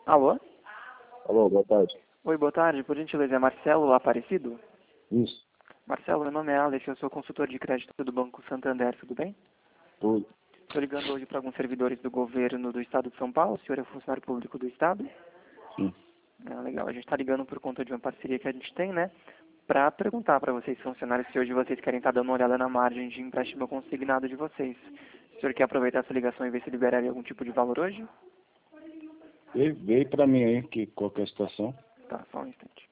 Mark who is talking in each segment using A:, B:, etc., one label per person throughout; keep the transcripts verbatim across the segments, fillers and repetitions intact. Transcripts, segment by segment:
A: Alô?
B: Alô, boa tarde.
A: Oi, boa tarde. Por gentileza, é Marcelo Aparecido?
B: Isso,
A: Marcelo, meu nome é Alex, eu sou consultor de crédito do Banco Santander, tudo bem?
B: tudo.
A: Estou ligando hoje para alguns servidores do governo do Estado de São Paulo. O senhor é funcionário público do Estado?
B: Sim.
A: Ah, legal. A gente está ligando por conta de uma parceria que a gente tem, né? Para perguntar para vocês, funcionários, se hoje vocês querem estar dando uma olhada na margem de empréstimo consignado de vocês. O senhor quer aproveitar essa ligação e ver se liberaria algum tipo de valor hoje?
B: Veio, veio pra mim aí, que, qual que é a situação?
A: Tá, só um instante.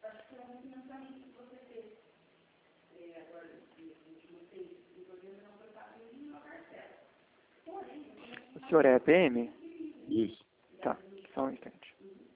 A: O senhor é P M?
B: Isso.
A: Tá, só um instante.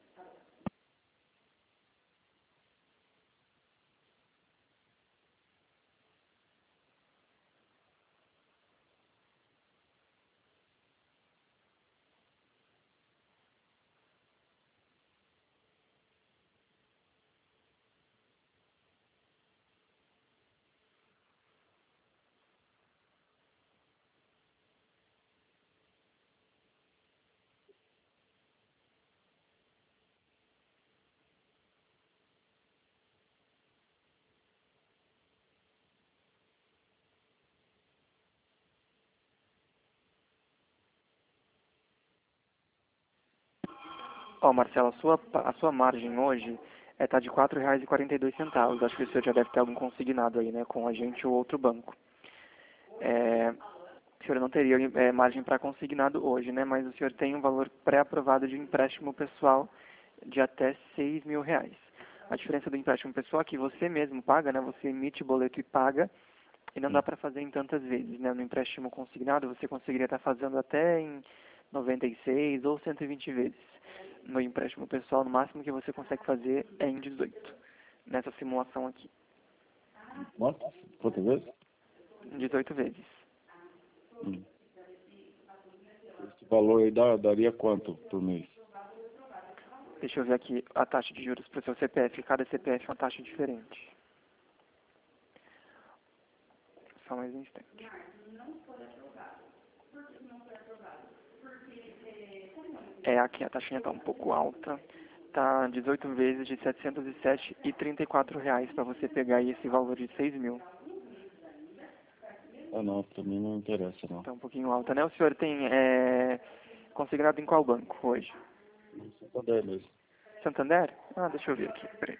A: Ó, Marcelo, a sua, a sua margem hoje é tá de quatro reais e quarenta e dois centavos. Acho que o senhor já deve ter algum consignado aí, né, com a gente ou outro banco. É, o senhor não teria é, margem para consignado hoje, né, mas o senhor tem um valor pré-aprovado de empréstimo pessoal de até seis mil reais. A diferença do empréstimo pessoal é que você mesmo paga, né, você emite boleto e paga, e não dá para fazer em tantas vezes, né, no empréstimo consignado você conseguiria estar fazendo até em noventa e seis ou cento e vinte vezes. No empréstimo pessoal, no máximo que você consegue fazer é em dezoito, nessa simulação aqui,
B: Quanto? Quantas vezes?
A: dezoito vezes.
B: Hum. Esse valor aí dá, daria quanto por mês?
A: Deixa eu ver aqui a taxa de juros para o seu C P F, cada C P F é uma taxa diferente. Só mais um instante. É, aqui a taxinha está um pouco alta. Tá dezoito vezes de setecentos e sete e trinta e quatro reais para você pegar aí esse valor de seis mil.
B: Ah, não, pra mim não interessa, não.
A: Tá um pouquinho alta, né? O senhor tem é, consignado em qual banco hoje?
B: Santander mesmo.
A: Santander? Ah, deixa eu ver aqui, peraí.